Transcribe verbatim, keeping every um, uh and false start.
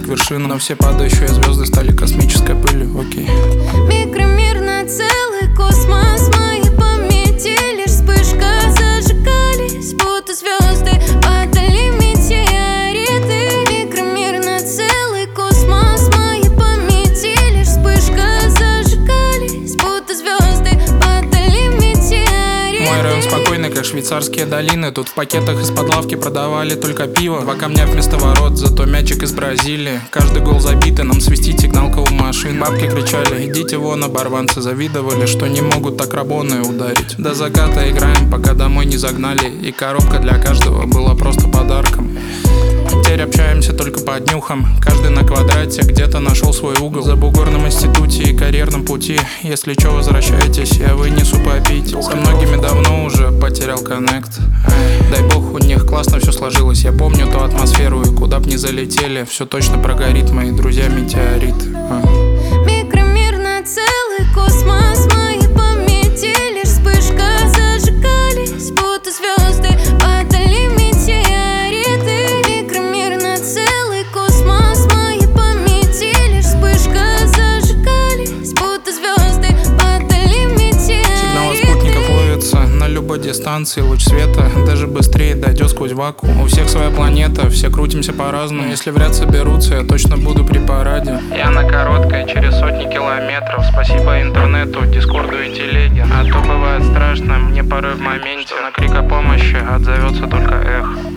к вершинам. Но все падающие звезды стали космической пылью, окей. Микромир на целый космос, мои памяти лишь вспышка. Зажигались, будто звезды, падали метеориты. Микромир на целый космос, мои памяти лишь вспышка. Зажигались, будто звезды, падали метеориты. Мой район спокойный, как швейцарские долины. Тут в пакетах из-под лавки продавали только пиво. Два камня вместо ворот, зато мячик из Бразилии. Каждый гол забитый, нам свистит сигналка у машин. Бабки кричали: идите вон, оборванцы. Завидовали, что не могут так рабоны ударить. До заката играем, пока домой не загнали. И коробка для каждого была просто подарком. Теперь общаемся только по днюхам. Каждый на квадрате где-то нашел свой угол. За бугорном институте и карьерном пути. Если чё, возвращайтесь, я вынесу попить. Со многими давно уже потерял коннект. Дай бог, у них классно все сложилось. Я помню ту атмосферу, и куда б ни залетели, все точно прогорит, мои друзья, метеорит. а. Микромир на целый космос, мои памяти лишь вспышка. Зажигались, будто звезды, падали метеориты. Микромир на целый космос, мои памяти лишь вспышка. Зажигались, будто звезды, падали метеориты. Сигнал от спутников ловится на любой дистанции. Луч света даже быстрее дойдет сквозь вакуум. У всех своя планета, все крутимся по-разному. Если в ряд соберутся, я точно буду при параде. Я на короткой, через сотни километров. Спасибо интернету, дискорду и телеге. А то бывает страшно, мне порой в моменте на крик о помощи отзовется только эхо.